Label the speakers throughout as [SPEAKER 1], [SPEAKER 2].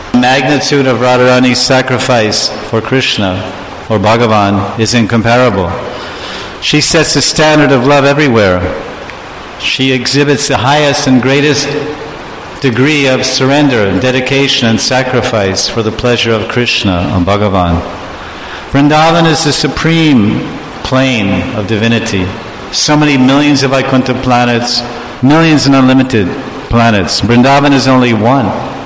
[SPEAKER 1] The magnitude of Radharani's sacrifice for Krishna or Bhagavan is incomparable. She sets the standard of love everywhere. She exhibits the highest and greatest degree of surrender, dedication and sacrifice for the pleasure of Krishna or Bhagavan. Vrindavan is the supreme plane of divinity. So many millions of Vaikuntha planets, millions and unlimited planets. Vrindavan is only one.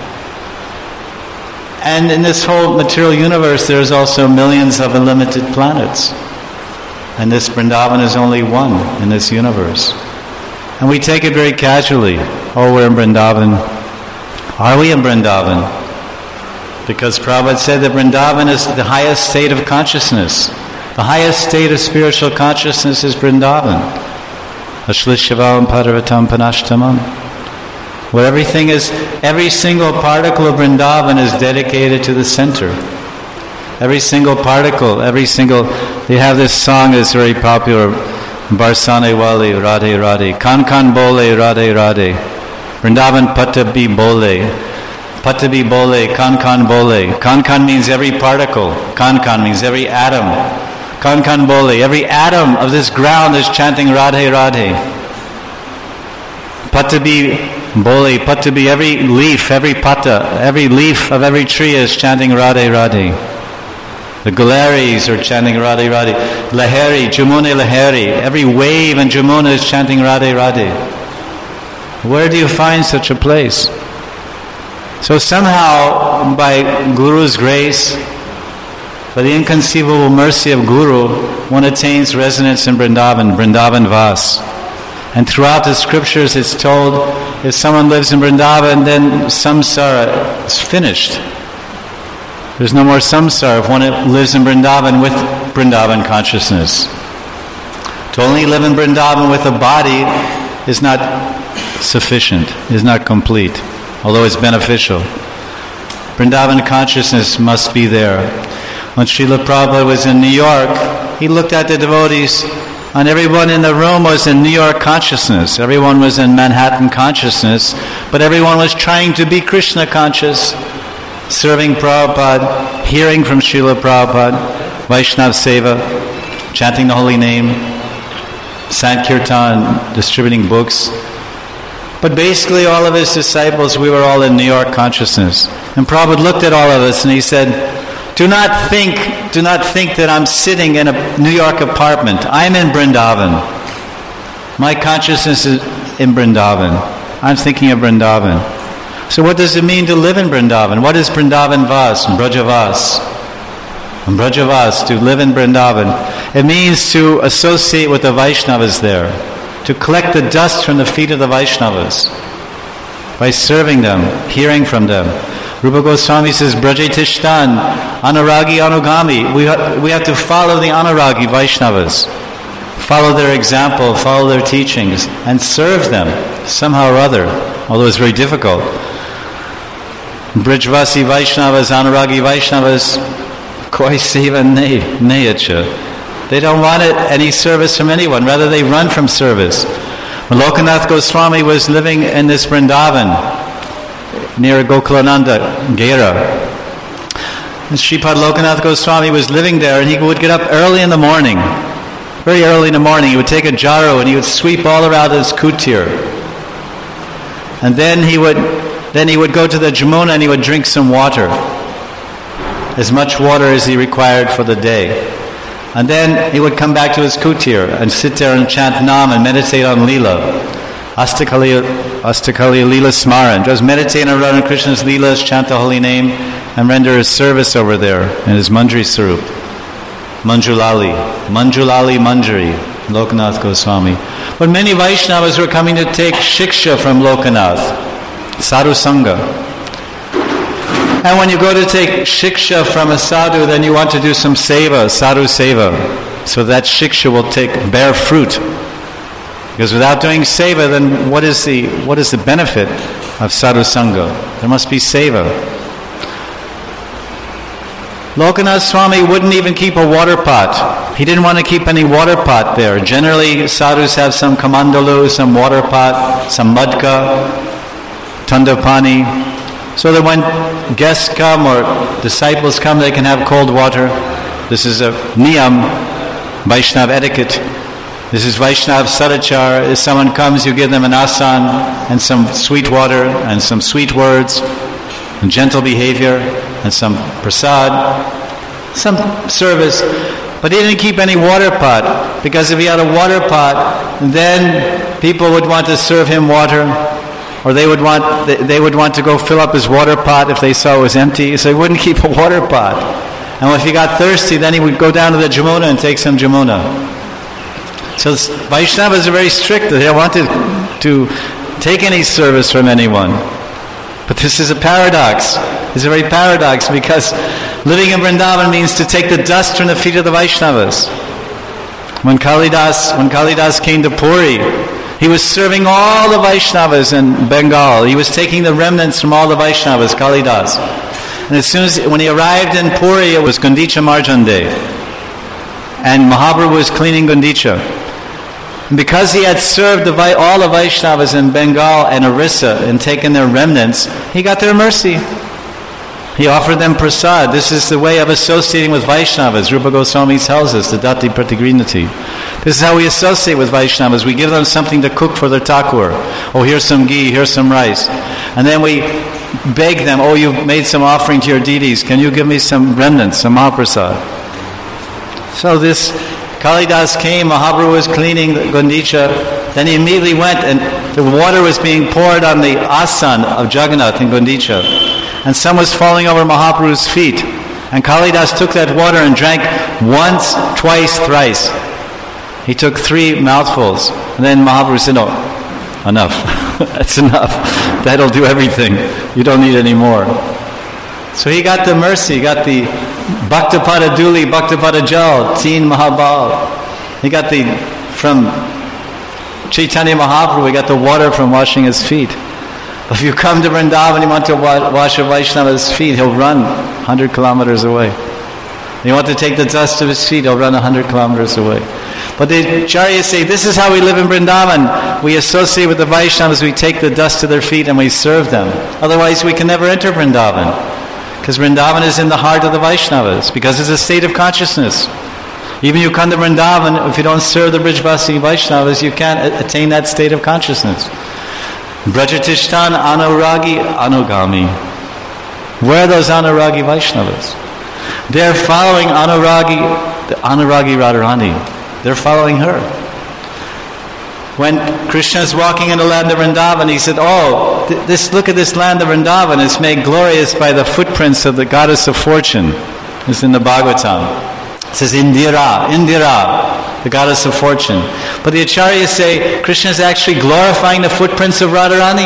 [SPEAKER 1] And in this whole material universe, there's also millions of unlimited planets. And this Vrindavan is only one in this universe. And we take it very casually. Oh, we're in Vrindavan. Are we in Vrindavan? Because Prabhupada said that Vrindavan is the highest state of consciousness. The highest state of spiritual consciousness is Vrindavan. Ashlishavam Parvatam Panashtamam. Where everything is, every single particle of Vrindavan is dedicated to the center. Every single particle, they have this song that's very popular, Barsane Wali, Radhe Radhe, Kan Kan Bole, Radhe Radhe, Vrindavan Patabi Bole, Patabi Bole, Kan Kan Bole. Kan Kan means every particle, Kan Kan means every atom. Kan Kan Bole, every atom of this ground is chanting Radhe Radhe. Patabi Bole, Patabi, every leaf, every pata, every leaf of every tree is chanting Radhe Radhe. The Gularis are chanting Radhe Radhe. Lahari, Jamuna Lahari, every wave in Jamuna is chanting Radhe Radhe. Where do you find such a place? So somehow, by Guru's grace, by the inconceivable mercy of Guru, one attains resonance in Vrindavan, Vrindavan Vas. And throughout the scriptures it's told, if someone lives in Vrindavan, then samsara is finished. There's no more samsara if one lives in Vrindavan with Vrindavan consciousness. To only live in Vrindavan with a body is not sufficient, is not complete, although it's beneficial. Vrindavan consciousness must be there. When Srila Prabhupada was in New York, he looked at the devotees, and everyone in the room was in New York consciousness. Everyone was in Manhattan consciousness, but everyone was trying to be Krishna conscious, serving Prabhupada, hearing from Srila Prabhupada, Vaishnav Seva, chanting the holy name, Sankirtan, distributing books. But basically all of his disciples, we were all in New York consciousness. And Prabhupada looked at all of us and he said, do not think that I'm sitting in a New York apartment. I'm in Vrindavan. My consciousness is in Vrindavan. I'm thinking of Vrindavan. So what does it mean to live in Vrindavan? What is Vrindavan Vas, Brajavas? And Brajavas, to live in Vrindavan. It means to associate with the Vaishnavas there. To collect the dust from the feet of the Vaishnavas. By serving them, hearing from them. Rupa Goswami says, Braje Tishtan, Anuragi Anugami. We have to follow the Anuragi Vaishnavas. Follow their example, follow their teachings, and serve them somehow or other, although it's very difficult. Brijvasi Vaishnavas, Anuragi Vaishnavas, Koi Seva Neyacha. They don't want any service from anyone, rather they run from service. When Lokanath Goswami was living in this Vrindavan, near Gokulananda, Gera, and Sripad Lokanath Goswami was living there, and he would get up early in the morning, very early in the morning. He would take a jaru and he would sweep all around his kutir, and then he would go to the Jamuna and he would drink some water, as much water as he required for the day, and then he would come back to his kutir and sit there and chant Nam and meditate on Leela. Astakali Leela Smaran. Just meditate on Radha Krishna's Leelas, chant the holy name, and render his service over there in his Manjari Sarup. Manjulali Manjari, Lokanath Goswami. But many Vaishnavas were coming to take shiksha from Lokanath, Sadhu Sangha. And when you go to take shiksha from a sadhu, then you want to do some seva, sadhu seva, so that shiksha will bear fruit. Because without doing seva, then what is the benefit of sadhu sangha? There must be seva. Lokanath Swami wouldn't even keep a water pot. He didn't want to keep any water pot there. Generally, sadhus have some kamandalu, some water pot, some mudka, tandapani. so that when guests come or disciples come, they can have cold water. This is a niyam, Vaishnav etiquette. This is Vaishnav Sadachar. If someone comes, you give them an asan and some sweet water and some sweet words and gentle behavior and some prasad, some service. But he didn't keep any water pot, because if he had a water pot, then people would want to serve him water, or they would want to go fill up his water pot if they saw it was empty, so he wouldn't keep a water pot. And if he got thirsty, then he would go down to the Jamuna and take some Jamuna. So Vaishnavas are very strict. They don't want to take any service from anyone. But this is a paradox. It's a very paradox, because living in Vrindavan means to take the dust from the feet of the Vaishnavas. When Kalidas came to Puri, he was serving all the Vaishnavas in Bengal. He was taking the remnants from all the Vaishnavas, Kalidas. And when he arrived in Puri, it was Gundicha Marjan Day. And Mahaprabhu was cleaning Gundicha. And because he had served all the Vaishnavas in Bengal and Orissa and taken their remnants, he got their mercy. He offered them prasad. This is the way of associating with Vaishnavas. Rupa Goswami tells us, the Dati Pratigrinati. This is how we associate with Vaishnavas. We give them something to cook for their thakur. Oh, here's some ghee, here's some rice. And then we beg them, oh, you've made some offering to your deities. Can you give me some remnants, some mahaprasad? So this Kalidas came, Mahaprabhu was cleaning the Gundicha. Then he immediately went, and the water was being poured on the asan of Jagannath in Gundicha. And some was falling over Mahaprabhu's feet. And Kalidas took that water and drank once, twice, thrice. He took 3 mouthfuls. And then Mahaprabhu said, no, enough. That's enough. That'll do everything. You don't need any more. So he got the mercy, he got the Bhaktapada Duli, Bhaktapada Jal, Teen Mahabal. He got from Chaitanya Mahaprabhu, he got the water from washing his feet. If you come to Vrindavan and you want to wash a Vaishnava's feet, he'll run 100 kilometers away. You want to take the dust of his feet, he'll run 100 kilometers away. But the Acharyas say, this is how we live in Vrindavan. We associate with the Vaishnavas, we take the dust of their feet and we serve them. Otherwise we can never enter Vrindavan. Because Vrindavan is in the heart of the Vaishnavas, because it's a state of consciousness. Even you come to Vrindavan, if you don't serve the Brijvasi Vaishnavas, you can't attain that state of consciousness. Brajatishtan Anuragi Anugami. Where are those Anuragi Vaishnavas? They're following Anuragi Radharani. They're following her. When Krishna is walking in the land of Vrindavan, he said, oh, look at this land of Vrindavan. It's made glorious by the footprints of the goddess of fortune. It's in the Bhagavatam. It says Indira, the goddess of fortune. But the Acharyas say Krishna is actually glorifying the footprints of Radharani.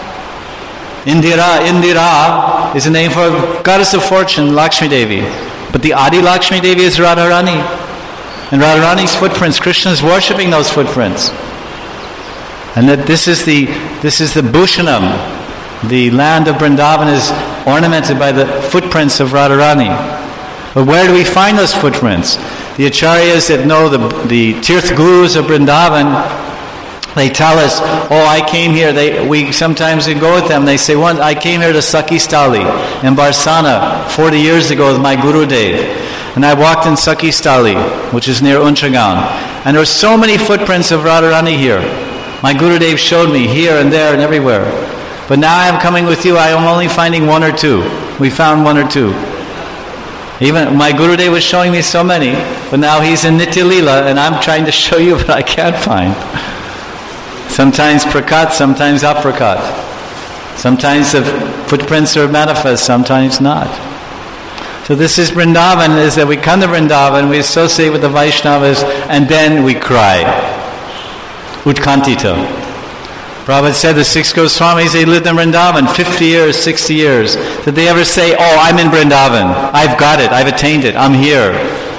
[SPEAKER 1] Indira is a name for goddess of fortune, Lakshmi Devi. But the Adi Lakshmi Devi is Radharani. And Radharani's footprints, Krishna is worshipping those footprints. And that this is the Bhushanam. The land of Vrindavan is ornamented by the footprints of Radharani. But where do we find those footprints? The Acharyas that know the Tirth Gurus of Vrindavan, they tell us, oh, I came here. We sometimes go with them. They say, I came here to Sakistali in Barsana 40 years ago with my Gurudev. And I walked in Sakistali, which is near Unchagan. And there were so many footprints of Radharani here. My Gurudev showed me here and there and everywhere. But now I am coming with you. I am only finding 1 or 2. We found 1 or 2. Even my Gurudev was showing me so many, but now he's in Nitya Leela, and I'm trying to show you, but I can't find. Sometimes prakat, sometimes aprakat. Sometimes the footprints are manifest, sometimes not. So this is Vrindavan, is that we come to Vrindavan, we associate with the Vaishnavas, and then we cry. Utkantita. Prabhupada said the 6 Goswamis, they lived in Vrindavan 50 years, 60 years. Did they ever say, oh, I'm in Vrindavan. I've got it. I've attained it. I'm here.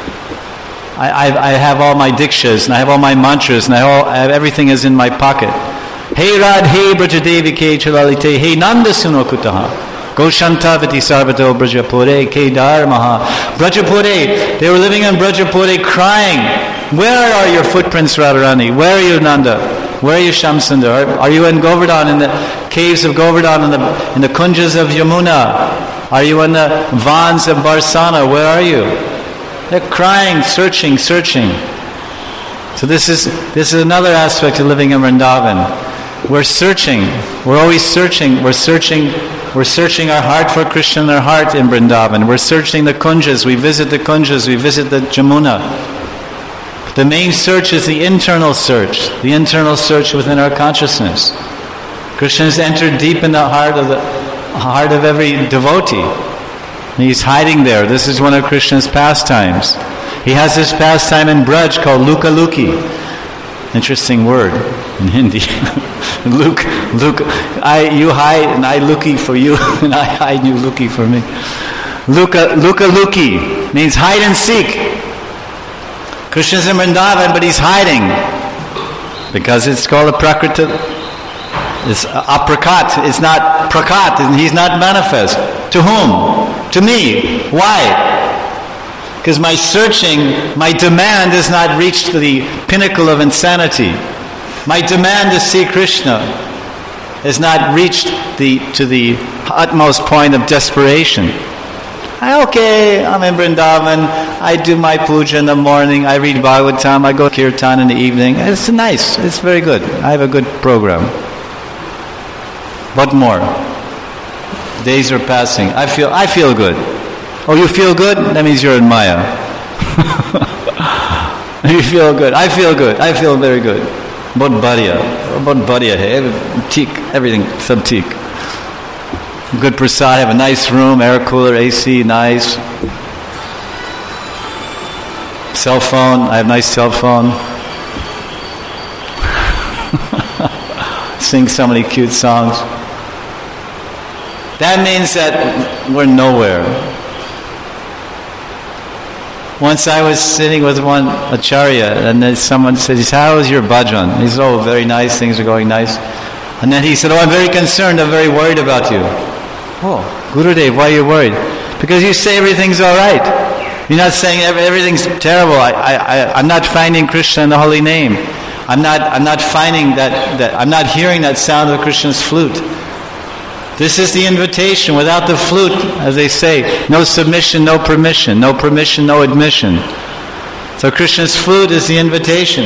[SPEAKER 1] I have all my dikshas, and I have all my mantras, and I have everything is in my pocket. Hey Radhe Brajadevi Ke Chalalite, Hey Nanda Suno Kutaha, Goshantavati Sarvato Brajapure Ke Dharmaha. Brajapure, they were living in Brajapure crying. Where are your footprints, Radharani? Where are you, Nanda? Where are you, Shyamsundar? Are you in Govardhan, in the caves of Govardhan, in the kunjas of Yamuna? Are you in the vans of Barsana? Where are you? They're crying, searching. So this is another aspect of living in Vrindavan. We're searching. We're always searching. We're searching our heart for Krishna in our heart in Vrindavan. We're searching the kunjas. We visit the kunjas. We visit the Jamuna. The main search is the internal search within our consciousness. Krishna has entered deep in the heart of every devotee. And he's hiding there. This is one of Krishna's pastimes. He has this pastime in Braj called Luka Luki. Interesting word in Hindi. Luke, you hide and I looky for you, and I hide you looky for me. Luka Luki means hide and seek. Krishna's in Vrindavan, but he's hiding because it's called a prakriti. It's aprakat. It's not prakat. He's not manifest. To whom? To me. Why? Because my searching, my demand has not reached the pinnacle of insanity. My demand to see Krishna has not reached to the utmost point of desperation. I'm in Vrindavan, I do my puja in the morning, I read Bhagavatam, I go kirtan in the evening. It's nice, it's very good. I have a good program. What more? Days are passing. I feel good. Oh, you feel good? That means you're in Maya. You feel good. I feel good. I feel very good. Bahut badhiya hai. Everything, sab theek. Good prasad, have a nice room, air cooler, AC, nice. Cell phone, I have a nice cell phone. Sing so many cute songs. That means that we're nowhere. Once I was sitting with one acharya, and then someone said, how is your bhajan? He said, oh, very nice, things are going nice. And then he said, I'm very concerned, I'm very worried about you. Oh, Gurudev, why are you worried? Because you say everything's all right. You're not saying everything's terrible. I'm not finding Krishna in the holy name. I'm not finding that I'm not hearing that sound of Krishna's flute. This is the invitation. Without the flute, as they say, no submission, no permission. No permission, no admission. So Krishna's flute is the invitation.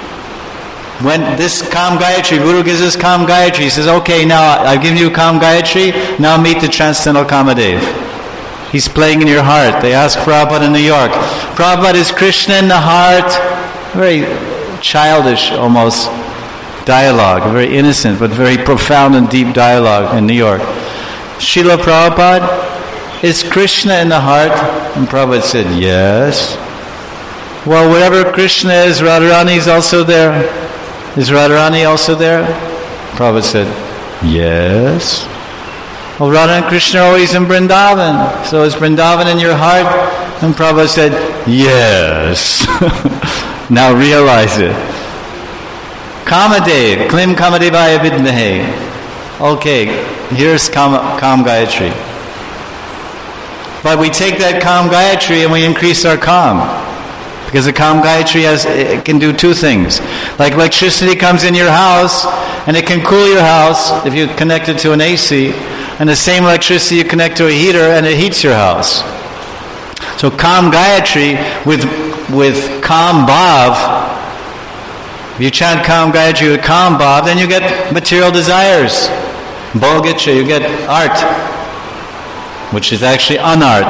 [SPEAKER 1] When this Kam Gayatri, Guru gives us Kam Gayatri, he says, okay, now I've given you Kam Gayatri, now meet the Transcendental Kamadev. He's playing in your heart. They ask Prabhupada in New York, Prabhupada, is Krishna in the heart? Very childish almost dialogue, very innocent but very profound and deep dialogue in New York. Srila Prabhupada, is Krishna in the heart? And Prabhupada said, yes. Well, wherever Krishna is, Radharani is also there. Is Radharani also there? Prabhupada said, yes. Well, Radha and Krishna are always in Vrindavan. So is Vrindavan in your heart? And Prabhupada said, yes. Now realize it. Kamadev, Klim Kamadevaya Vidmahe. Okay, here's Kam Gayatri. But we take that Kam Gayatri and we increase our Kam. Because the Kam Gayatri it can do two things. Like electricity comes in your house and it can cool your house if you connect it to an AC. And the same electricity you connect to a heater and it heats your house. So Kam Gayatri with Kam Bhav, if you chant Kam Gayatri with Kam Bhav, then you get material desires. Bhogicha, you get art, which is actually unart.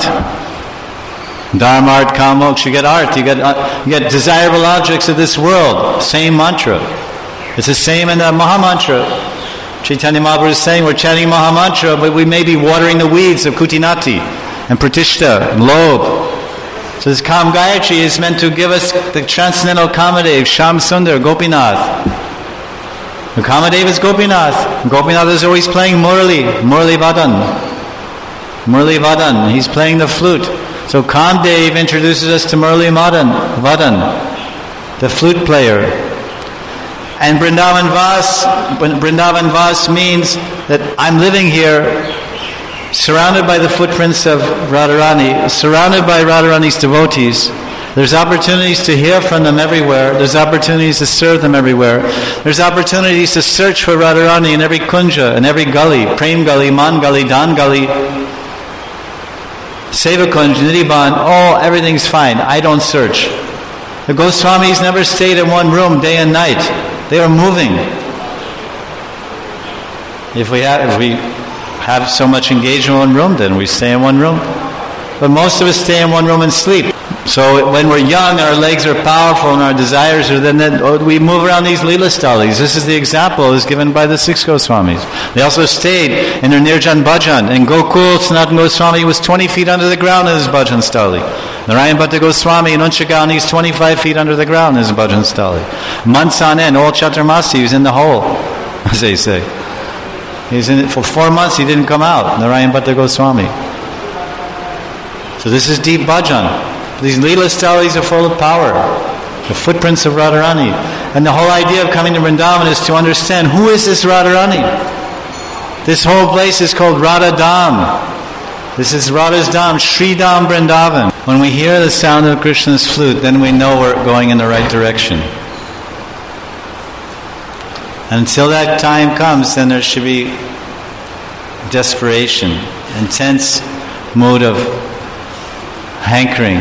[SPEAKER 1] Dharma, art, Kam, moksha, you get art, you get desirable objects of this world. Same mantra. It's the same in the Mahamantra. Chaitanya Mahaprabhu is saying we're chanting Mahamantra, but we may be watering the weeds of Kutinati and Pratishta and Lobh. So this Kam Gayatri is meant to give us the transcendental Kamadev, Shyamsundar, Gopinath. The Kamadev is Gopinath. Gopinath is always playing Murli Vadan. Murli Vadan, he's playing the flute. So Kamdev introduces us to Murli Vadan, the flute player. And Vrindavan Vas means that I'm living here surrounded by the footprints of Radharani, surrounded by Radharani's devotees, There's opportunities to hear from them everywhere. There's opportunities to serve them everywhere. There's opportunities to search for Radharani in every kunja, in every gully. Prem Gully, Man Gully, Dan Gully, Seva Kunj, Nidhiban. Oh, everything's fine. I don't search. The Goswamis never stayed in one room day and night. They were moving. If we have so much engagement in one room, then we stay in one room. But most of us stay in one room and sleep. So when we're young, our legs are powerful and our desires are then we move around these Leela Stalis. This is the example is given by the 6 Goswamis. They also stayed in their Nirjan Bhajan. In Gokul, Sanatana Goswami was 20 feet under the ground in his Bhajan Stali. Narayan Bhatta Goswami in Unchagaon, he's 25 feet under the ground in his Bhajan Stali. Months on end, all Chaturmasi, he was in the hole, as they say. He was in it for 4 months, he didn't come out. Narayan Bhatta Goswami. So this is deep bhajan. These Leela Stalis are full of power. The footprints of Radharani. And the whole idea of coming to Vrindavan is to understand who is this Radharani. This whole place is called Radha Dham. This is Radha's Dham, Shri Dham Vrindavan. When we hear the sound of Krishna's flute, then we know we're going in the right direction. And until that time comes, then there should be desperation, intense mood of hankering.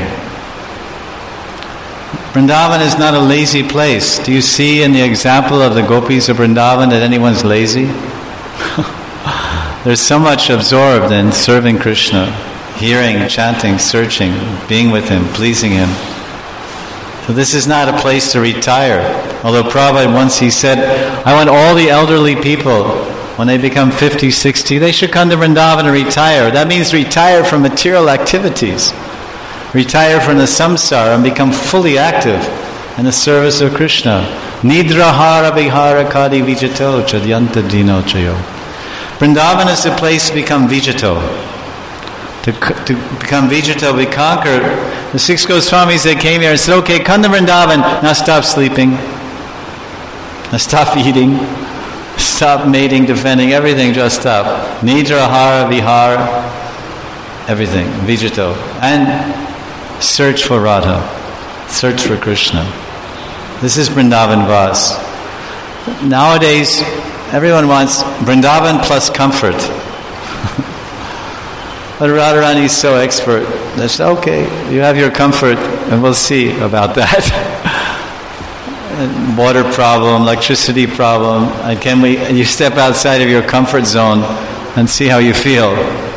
[SPEAKER 1] Vrindavan is not a lazy place. Do you see in the example of the gopis of Vrindavan that anyone's lazy? There's so much absorbed in serving Krishna, hearing, chanting, searching, being with Him, pleasing Him. So this is not a place to retire. Although Prabhupada once he said, I want all the elderly people, when they become 50, 60, they should come to Vrindavan and retire. That means retire from material activities. Retire from the samsara and become fully active in the service of Krishna. Nidrahara vihara kadi vijato chadyanta dino chayo. Vrindavan is the place to become vijato. To become vijato, we conquer. The 6 Goswamis, they came here and said, okay, come to Vrindavan, now stop sleeping. Now stop eating. Stop mating, defending, everything, just stop. Nidrahara vihara, everything, vijato. And search for Radha, search for Krishna. This is Vrindavan Vas. Nowadays, everyone wants Vrindavan plus comfort. But Radharani is so expert. They say, okay, you have your comfort, and we'll see about that. Water problem, electricity problem, and you step outside of your comfort zone and see how you feel.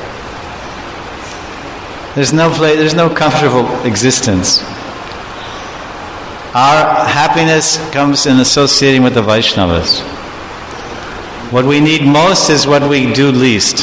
[SPEAKER 1] There's no comfortable existence. Our happiness comes in associating with the Vaishnavas. What we need most is what we do least.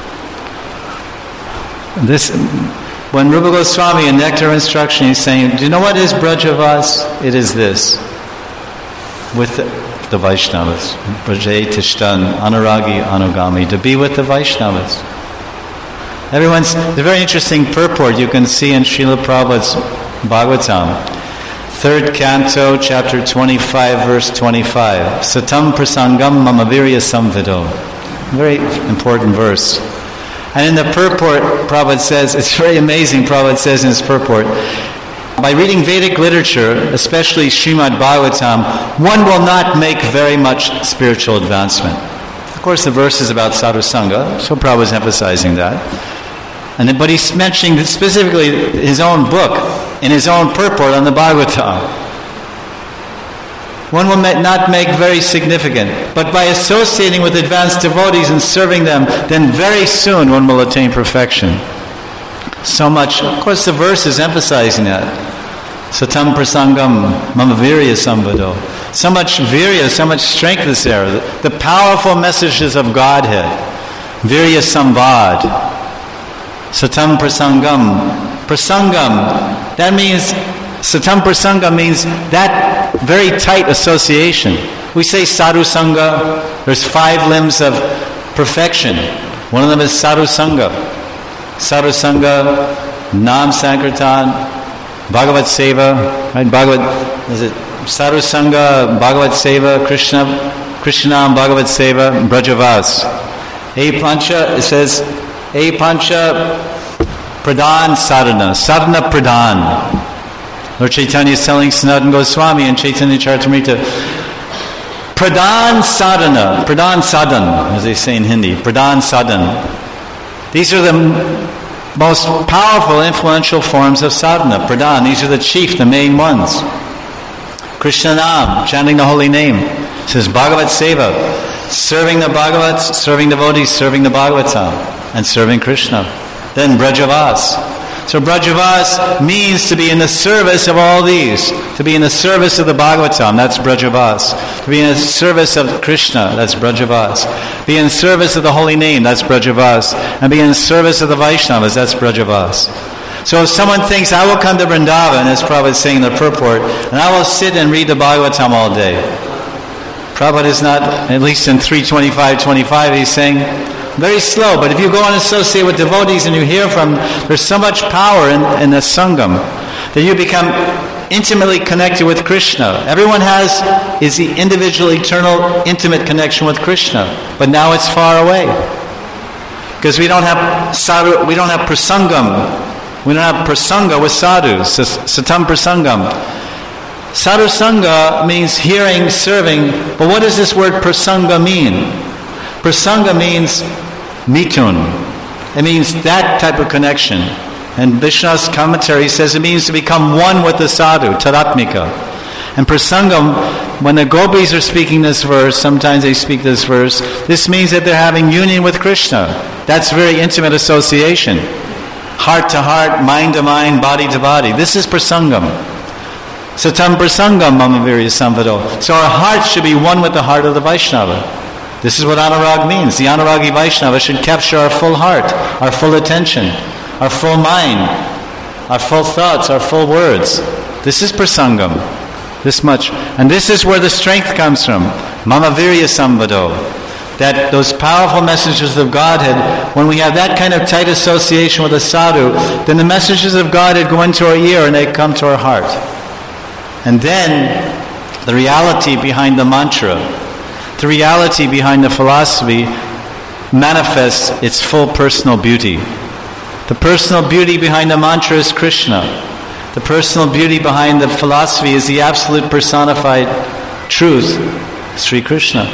[SPEAKER 1] When Rupa Goswami in Nectar Instruction, he's saying, do you know what is Brajavas? It is this. With the Vaishnavas. Brajay Tishtan, Anuragi, Anugami. To be with the Vaishnavas. There's a very interesting purport you can see in Srila Prabhupada's Bhagavatam. 3rd canto, chapter 25, verse 25. Satam prasangam mama virya samvido. Very important verse. And in the purport, Prabhupada says, it's very amazing, Prabhupada says in his purport, by reading Vedic literature, especially Srimad Bhagavatam, one will not make very much spiritual advancement. Of course, the verse is about sadhu sangha, so Prabhupada is emphasizing that. But he's mentioning specifically his own book, in his own purport on the Bhagavatam. One will not make very significant, but by associating with advanced devotees and serving them, then very soon one will attain perfection. So much, of course the verse is emphasizing that. Satam prasangam mama virya samvado. So much virya, so much strength is there. The powerful messages of Godhead. Virya samvad. Satam prasangam. Prasangam, that means, satam prasangam means that very tight association. We say sadhu sangha, there's 5 limbs of perfection. One of them is sadhu sangha. Sadhu sangha, Nam Sankirtan, Bhagavad Seva, right? Sadhu sangha, Bhagavad Seva, Krishnam, Bhagavad Seva, Brajavas. Pancha, it says, Pancha Pradhan Sadhana, Sadhana Pradhan. Lord Chaitanya is telling Sanatana Goswami in Chaitanya Charitamrita, Pradhan sadhana, Pradhan sadhan, as they say in Hindi, Pradhan sadhan. These are the most powerful, influential forms of sadhana. Pradhan, these are the chief, the main ones. Krishna Nam, chanting the holy name. It says Bhagavat Seva, serving the Bhagavats, serving devotees, serving the Bhagavatam, and serving Krishna. Then Brajavas. So Brajavas means to be in the service of all these. To be in the service of the Bhagavatam, that's Brajavas. To be in the service of Krishna, that's Brajavas. Be in service of the holy name, that's Brajavas. And be in service of the Vaishnavas, that's Brajavas. So if someone thinks, I will come to Vrindavan, as Prabhupada is saying in the purport, and I will sit and read the Bhagavatam all day. Prabhupada is not, at least in 3:25:25, he's saying, very slow, but if you go and associate with devotees and you hear from, there's so much power in the Sangam that you become intimately connected with Krishna. Everyone is the individual, eternal, intimate connection with Krishna, but now it's far away. Because we don't have sadhu, we don't have prasangam. We don't have prasanga with sadhus, satam prasangam. Sadhu sangha means hearing, serving, but what does this word prasanga mean? Prasanga means mitun. It means that type of connection. And Vishnu's commentary says it means to become one with the sadhu, tadatmika. And prasangam, when the gopis are speaking this verse, sometimes they speak this verse, this means that they're having union with Krishna. That's very intimate association. Heart to heart, mind to mind, body to body. This is prasangam. Satam prasangam mamavirya samvado. So our heart should be one with the heart of the Vaishnava. This is what anurag means. The anuragi Vaishnava should capture our full heart, our full attention, our full mind, our full thoughts, our full words. This is prasangam. This much. And this is where the strength comes from. Mamavirya samvado. That those powerful messages of Godhead, when we have that kind of tight association with a sadhu, then the messages of Godhead go into our ear and they come to our heart. And then the reality behind the mantra, the reality behind the philosophy manifests its full personal beauty. The personal beauty behind the mantra is Krishna. The personal beauty behind the philosophy is the absolute personified truth, Sri Krishna.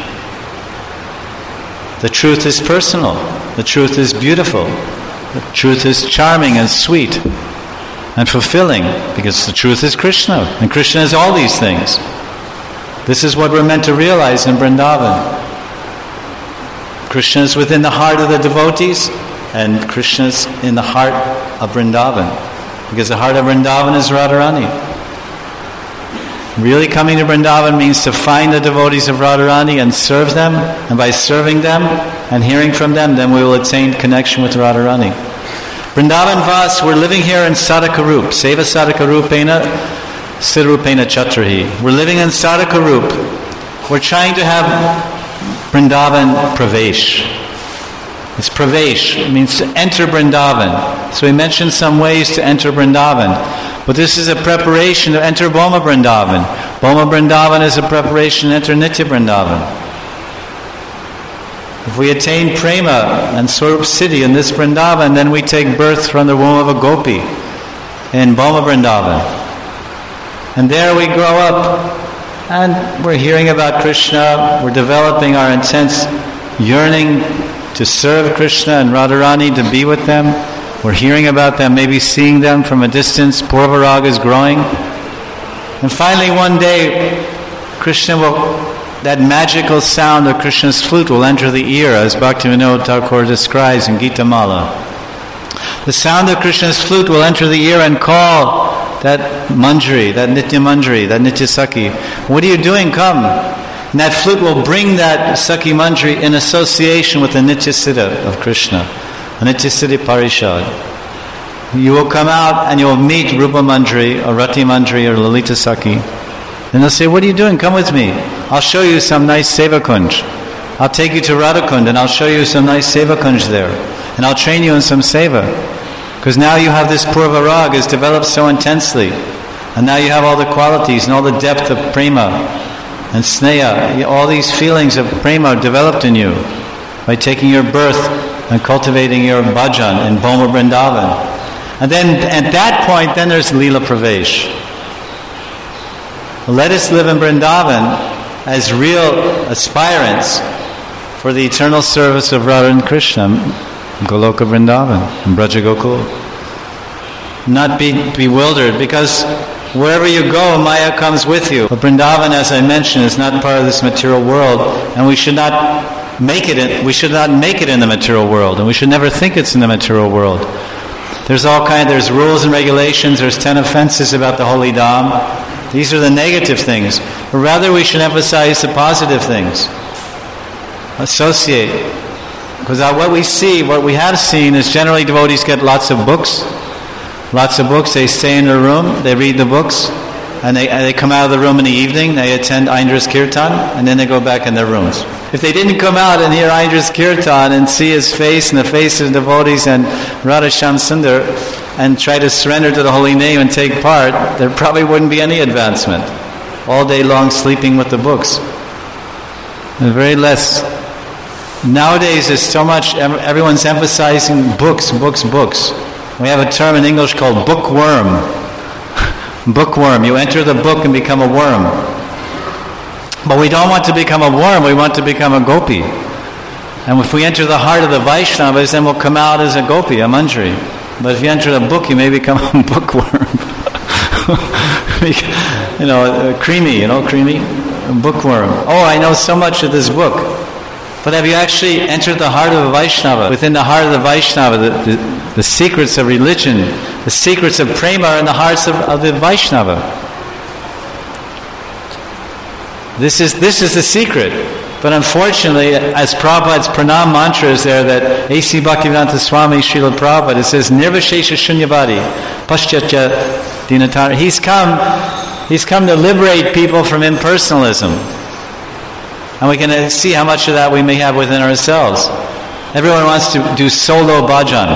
[SPEAKER 1] The truth is personal. The truth is beautiful. The truth is charming and sweet and fulfilling, because the truth is Krishna. And Krishna is all these things. This is what we're meant to realize in Vrindavan. Krishna is within the heart of the devotees, and Krishna is in the heart of Vrindavan. Because the heart of Vrindavan is Radharani. Really coming to Vrindavan means to find the devotees of Radharani and serve them, and by serving them and hearing from them, then we will attain connection with Radharani. Vrindavan Vas, we're living here in Sadhaka Rup, Seva Sadhaka Rupena, Sirupena Chatrahi. We're living in Sadhaka Rup. We're trying to have Vrindavan Pravesh. It's Pravesh, it means to enter Vrindavan. So we mentioned some ways to enter Vrindavan. But this is a preparation to enter Boma Vrindavan. Boma Vrindavan is a preparation to enter Nitya Vrindavan. If we attain Prema and Swarup Siddhi in this Vrindavan, then we take birth from the womb of a gopi in Boma Vrindavan. And there we grow up and we're hearing about Krishna, we're developing our intense yearning to serve Krishna and Radharani, to be with them. We're hearing about them, maybe seeing them from a distance. Purva Raga is growing. And finally one day, Krishna will, that magical sound of Krishna's flute will enter the ear, as Bhaktivinoda Thakur describes in Gita Mala. The sound of Krishna's flute will enter the ear and call that Manjari, that Nitya Manjari, that Nitya Sakhi. What are you doing? Come. And that flute will bring that Sakhi Manjari in association with the Nitya Siddha of Krishna. Nitya Siddhi Parishad. You will come out and you will meet Rupa Manjari or Rati Manjari or Lalita Sakhi. And they'll say, what are you doing? Come with me. I'll show you some nice Seva Kunj. I'll take you to Radhakund and I'll show you some nice Seva Kunj there. And I'll train you in some Seva. Because now you have this Purva Raga is developed so intensely. And now you have all the qualities and all the depth of Prema and Sneha. All these feelings of Prema developed in you by taking your birth and cultivating your bhajan in Boma Vrindavan. And then at that point, then there's Leela Pravesh. let us live in Vrindavan as real aspirants for the eternal service of Radha and Krishna, Goloka Vrindavan, and Braja Gokul. Not be bewildered, because wherever you go, Maya comes with you. But Vrindavan, as I mentioned, is not part of this material world, and we should not make it in the material world, and we should never think it's in the material world. There's rules and regulations, there's 10 offenses about the holy Dham. These are the negative things. But rather we should emphasize the positive things. Associate. Because what we have seen is generally devotees get lots of books. They stay in their room, they read the books, and they come out of the room in the evening, they attend Aindra's Kirtan, and then they go back in their rooms. If they didn't come out and hear Aindra's Kirtan and see his face and the face of the devotees and Radha Shyam Sundar and try to surrender to the holy name and take part, there probably wouldn't be any advancement. All day long sleeping with the books. And very less. Nowadays there's so much, everyone's emphasizing books. We have a term in English called bookworm. Bookworm. You enter the book and become a worm. But we don't want to become a worm, we want to become a gopi. And if we enter the heart of the Vaishnavas, then we'll come out as a gopi, a manjari. But if you enter the book, you may become a bookworm. Creamy, bookworm. Oh, I know so much of this book. But have you actually entered the heart of a Vaishnava? Within the heart of the Vaishnava, the secrets of religion, the secrets of prema are in the hearts of the Vaishnava. This is the secret. But unfortunately, as Prabhupada's pranam mantra is there, that A.C. Bhaktivedanta Swami Srila Prabhupada, it says, Nirvashesha Shunyavadi, Paschatya Dinatara. He's come to liberate people from impersonalism. And we can see how much of that we may have within ourselves. Everyone wants to do solo bhajan.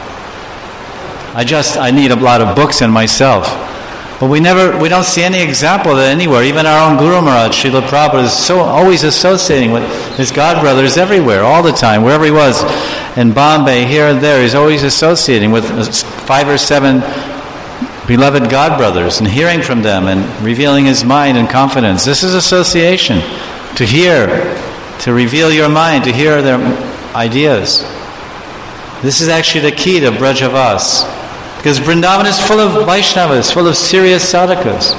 [SPEAKER 1] I need a lot of books in myself. But we don't see any example of that anywhere. Even our own Guru Maharaj, Srila Prabhupada, is always associating with his godbrothers everywhere, all the time. Wherever he was, in Bombay, here and there, he's always associating with 5 or 7 beloved godbrothers and hearing from them and revealing his mind and confidence. This is association. To hear, to reveal your mind, to hear their ideas. This is actually the key to Brajavas. Because Vrindavan is full of Vaishnavas, full of serious sadhakas.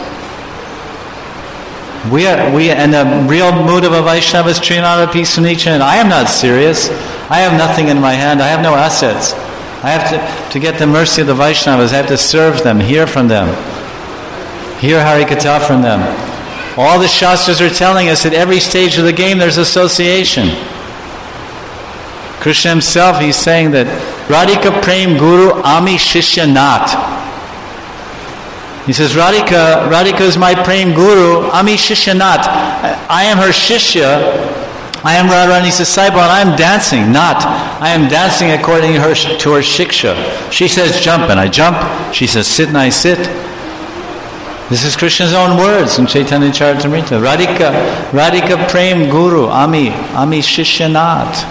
[SPEAKER 1] We in the real mood of a Vaishnava is Trinadapi Sunichan, and I am not serious. I have nothing in my hand. I have no assets. I have to get the mercy of the Vaishnavas. I have to serve them, hear from them, hear Harikatha from them. All the Shastras are telling us at every stage of the game there's association. Krishna himself, he's saying that Radhika Prem Guru Ami Shishya Nat. He says, Radhika is my Prem Guru, Ami Shishya Nat. I am her Shishya, I am Radharani's disciple, and I am dancing, not. I am dancing according to her Shiksha. She says jump, and I jump. She says sit, and I sit. This is Krishna's own words in Chaitanya Charitamrita. Radhika Prem Guru, Ami Shishya Nat.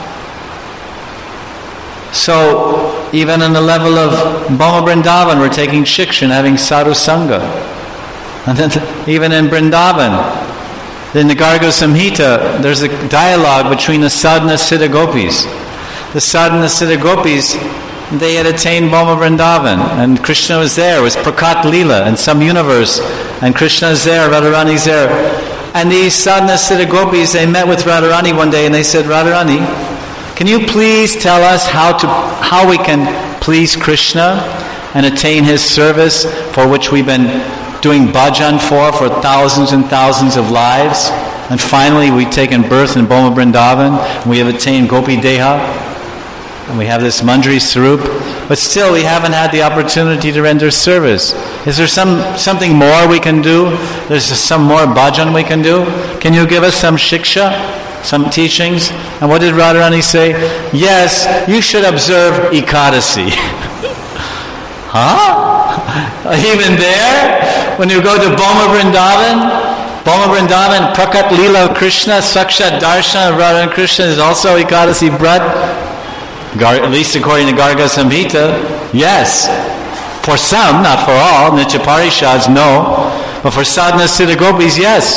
[SPEAKER 1] So, even on the level of Bhoma Vrindavan, we're taking shiksha, having sadhu sangha. And then even in Vrindavan, in the Garga Samhita, there's a dialogue between the sadhana siddha gopis. The sadhana siddha gopis, they had attained Bhoma Vrindavan, and Krishna was there. It was Prakat Leela in some universe, and Krishna is there, Radharani's there. And these sadhana siddha gopis, they met with Radharani one day, and they said, Radharani, can you please tell us how we can please Krishna and attain his service for which we've been doing bhajan for thousands and thousands of lives, and finally we've taken birth in Bhoma Vrindavan, and we have attained Gopi Deha, and we have this Manjari Sarup, but still we haven't had the opportunity to render service. Is there something more we can do? There's some more bhajan we can do? Can you give us some shiksha? Some teachings? And what did Radharani say? Yes, you should observe Ekadasi. Huh? Even there? When you go to Bhoma Vrindavan, Prakat Leela of Krishna, Sakshat Darshan of Radha and Krishna is also Ekadasi Brat, at least according to Garga Samhita. Yes. For some, not for all. Nitya Parishads, no. But for sadhana siddha gopis, yes.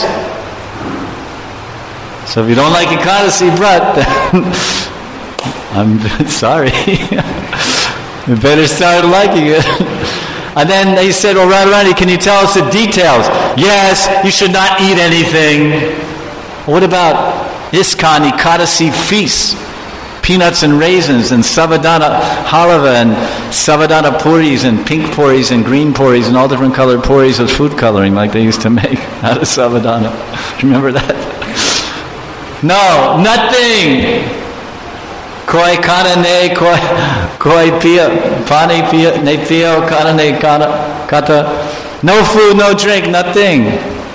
[SPEAKER 1] So if you don't like Ekadasi Vrat, then I'm sorry. You better start liking it. And then they said, well, Radharani, can you tell us the details? Yes, you should not eat anything. What about ISKCON Ekadasi feasts? Peanuts and raisins and savadana halava and savadana puris and pink puris and green puris and all different colored puris with food coloring like they used to make out of savadana. Remember that? No, nothing. Koi kana ne, koi pia, pani pia, ne pio, kana ne kata. No food, no drink, nothing.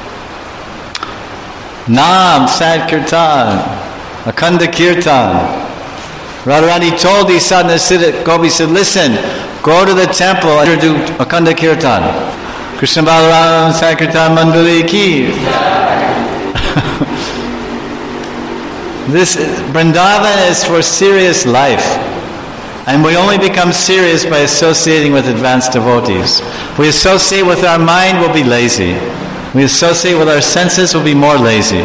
[SPEAKER 1] Nam, Sankirtan, Akhanda Kirtan. Radharani told these sadhana siddha gopis, said, listen, go to the temple and do Akhanda Kirtan. Krishna Balaram Sankirtan Mandali ki. This Vrindavan is for serious life. And we only become serious by associating with advanced devotees. We associate with our mind, we'll be lazy. We associate with our senses, we'll be more lazy.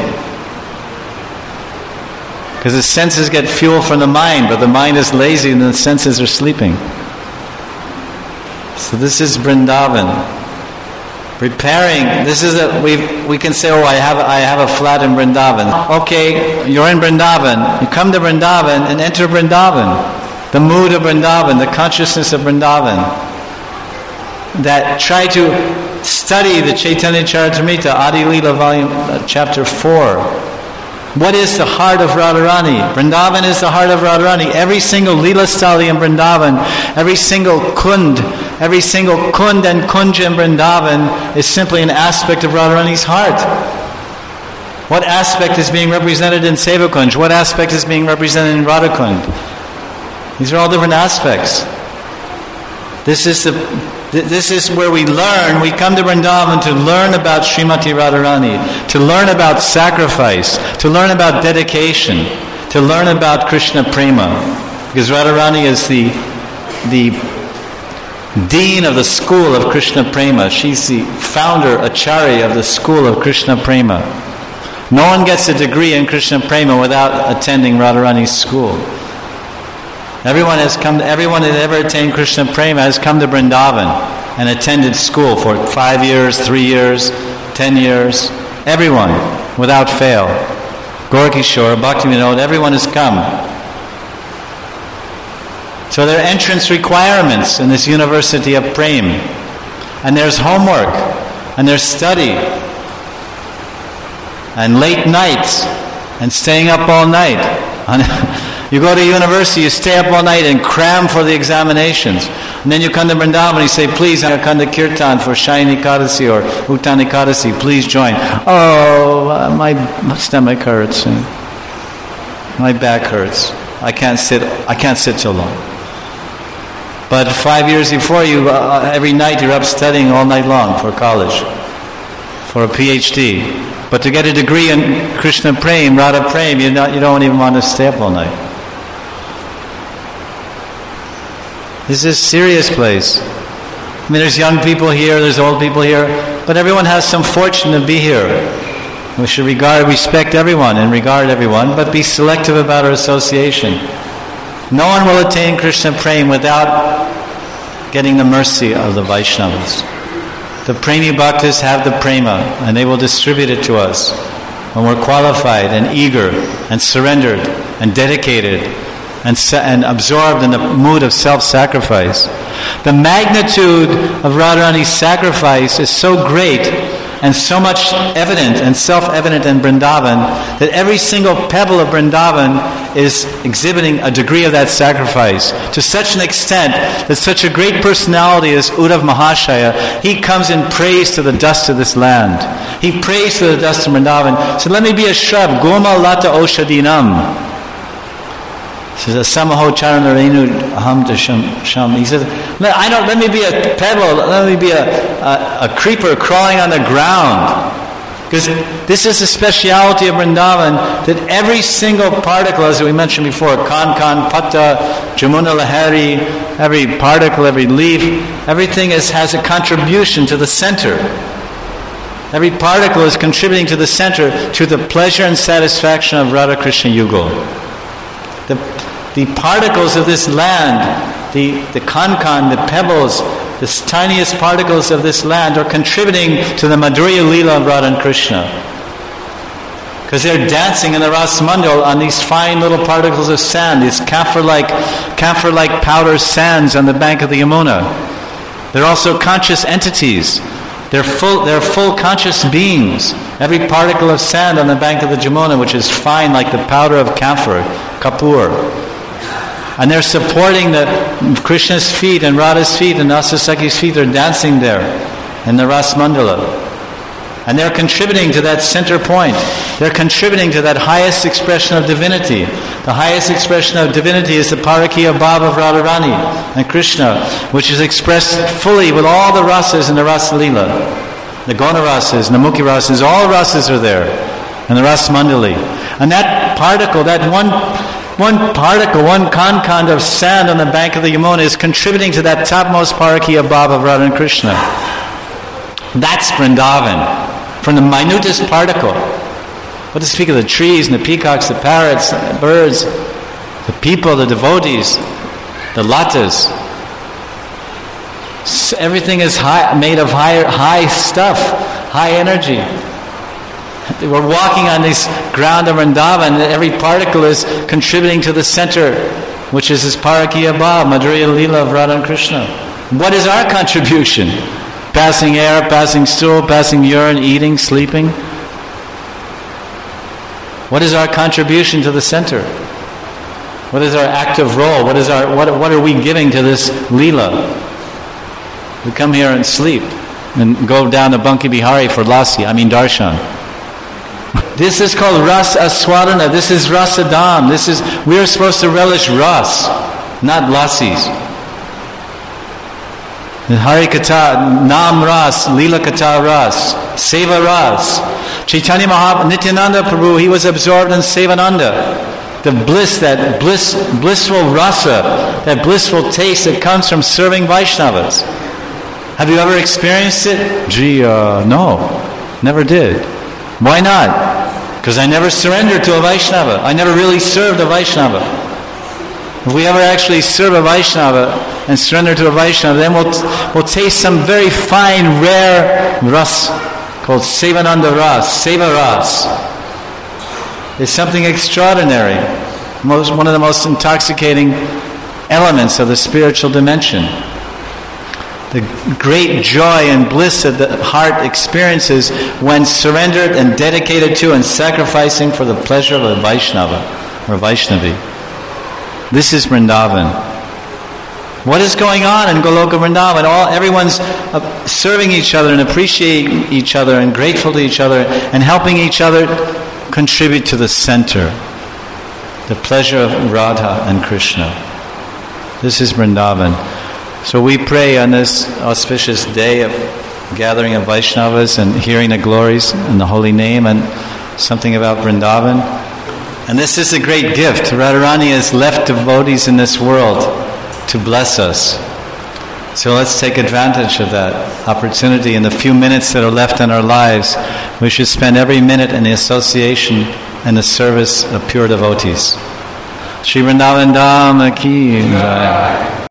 [SPEAKER 1] Because the senses get fuel from the mind, but the mind is lazy and the senses are sleeping. So this is Vrindavan. Preparing, this is we can say, oh, I have a flat in Vrindavan. Okay, you're in Vrindavan. You come to Vrindavan and enter Vrindavan. The mood of Vrindavan, the consciousness of Vrindavan. That try to study the Chaitanya Charitamrita, Adi Leela volume, chapter 4. What is the heart of Radharani? Vrindavan is the heart of Radharani. Every single Leela Stali in Vrindavan, every single kund and kunja in Vrindavan is simply an aspect of Radharani's heart. What aspect is being represented in Sevakunj? What aspect is being represented in Radhakund? These are all different aspects. This is where we learn. We come to Vrindavan to learn about Srimati Radharani, to learn about sacrifice, to learn about dedication, to learn about Krishna Prema. Because Radharani is the dean of the school of Krishna Prema. She's the founder, acharya of the school of Krishna Prema. No one gets a degree in Krishna Prema without attending Radharani's school. Everyone that ever attained Krishna Prema has come to Vrindavan and attended school for 5 years, 3 years, 10 years. Everyone, without fail. Gaurkishore, Bhaktivinoda, everyone has come. So there are entrance requirements in this University of Prem. And there's homework, and there's study, and late nights, and staying up all night. You go to university, you stay up all night and cram for the examinations. And then you come to Vrindavan and you say, please, I come to Kirtan for Shayani Ekadasi or Uttan Ekadasi, please join. Oh, my stomach hurts. My back hurts. I can't sit so long. But 5 years before you, every night you're up studying all night long for college, for a PhD. But to get a degree in Krishna Prem, Radha Prem, you don't even want to stay up all night. This is a serious place. I mean, there's young people here, there's old people here, but everyone has some fortune to be here. We should respect everyone and regard everyone, but be selective about our association. No one will attain Krishna Prem without getting the mercy of the Vaishnavas. The Premi Bhaktas have the Prema, and they will distribute it to us when we're qualified and eager and surrendered and dedicated and absorbed in the mood of self-sacrifice. The magnitude of Radharani's sacrifice is so great and so much evident and self-evident in Vrindavan that every single pebble of Vrindavan is exhibiting a degree of that sacrifice to such an extent that such a great personality as Uddhav Mahashaya, he comes and prays to the dust of this land. He prays to the dust of Vrindavan. So let me be a shrub, Goma Lata Oshadinam. He says, Samaho Charanarenu Aham Sham. He says, let me be a pebble, let me be a creeper crawling on the ground. Because this is the speciality of Vrindavan, that every single particle, as we mentioned before, Kan, Patta, Jamuna Lahari, every particle, every leaf, everything has a contribution to the center. every particle is contributing to the center, to the pleasure and satisfaction of Radha Krishna Yugal. The particles of this land, the kankan, the pebbles, the tiniest particles of this land are contributing to the Madhurya Leela of Radha and Krishna. Because they're dancing in the Ras Mandal on these fine little particles of sand, these camphor-like powder sands on the bank of the Yamuna. They're also conscious entities. They're full conscious beings. Every particle of sand on the bank of the Jamuna, which is fine like the powder of camphor, kapur. And they're supporting Krishna's feet and Radha's feet and Asasaki's feet. They're dancing there in the Ras Mandala. And they're contributing to that center point. They're contributing to that highest expression of divinity. The highest expression of divinity is the Parakiya Bhava of Radharani and Krishna, which is expressed fully with all the rasas in the Rasa Leela. The Gona rasas and the Mukhi rasas, all rasas are there in the Ras Mandali. And that particle, that one particle, one kankan of sand on the bank of the Yamuna is contributing to that topmost Parakiya Bhava of Radha and Krishna. That's Vrindavan. From the minutest particle. What to speak of the trees and the peacocks, the parrots, the birds, the people, the devotees, the latas. Everything is made of high stuff, high energy. We're walking on this ground of Vrindavan, and every particle is contributing to the center, which is this Parakiya Bhava, Madhurya Leela of Radha and Krishna. What is our contribution? Passing air, passing stool, passing urine, eating, sleeping. What is our contribution to the center? What is our active role? What are we giving to this Leela? We come here and sleep and go down to Banki Bihari for darshan. This is called Ras Aswadana. This is Rasadam. We are supposed to relish Ras, not Lassis. Hari Katha, Nam Ras, Leela Katha Ras, Seva Ras. Chaitanya Nityananda Prabhu, he was absorbed in Sevananda. The bliss, that blissful rasa, that blissful taste that comes from serving Vaishnavas. Have you ever experienced it? No, never did. Why not? Because I never surrendered to a Vaishnava. I never really served a Vaishnava. If we ever actually serve a Vaishnava and surrender to a Vaishnava, then we'll taste some very fine, rare ras called Sevananda Ras, Seva Ras. It's something extraordinary, one of the most intoxicating elements of the spiritual dimension. The great joy and bliss that the heart experiences when surrendered and dedicated to and sacrificing for the pleasure of a Vaishnava or Vaishnavi. This is Vrindavan. What is going on in Goloka Vrindavan? Everyone's serving each other and appreciating each other and grateful to each other and helping each other contribute to the center, the pleasure of Radha and Krishna. This is Vrindavan. So we pray on this auspicious day of gathering of Vaishnavas and hearing the glories in the holy name and something about Vrindavan. And this is a great gift. Radharani has left devotees in this world to bless us. So let's take advantage of that opportunity. In the few minutes that are left in our lives, we should spend every minute in the association and the service of pure devotees. Shri Vrindavan Dham Ki Jai.